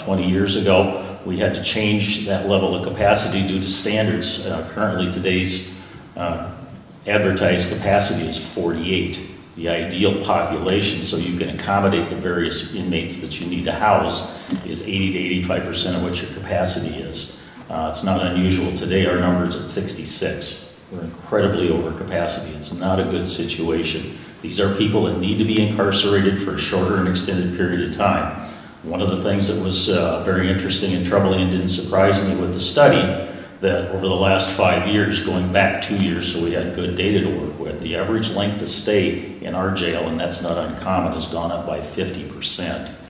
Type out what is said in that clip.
20 years ago. We had to change that level of capacity due to standards. Currently, today's advertised capacity is 48. The ideal population, so you can accommodate the various inmates that you need to house, is 80 to 85% of what your capacity is. It's not unusual today. Our number is at 66. We're incredibly over capacity. It's not a good situation. These are people that need to be incarcerated for a shorter and extended period of time. One of the things that was very interesting and troubling and didn't surprise me with the study, that over the last 5 years, going back 2 years, so we had good data to work with, the average length of stay in our jail, and that's not uncommon, has gone up by 50%.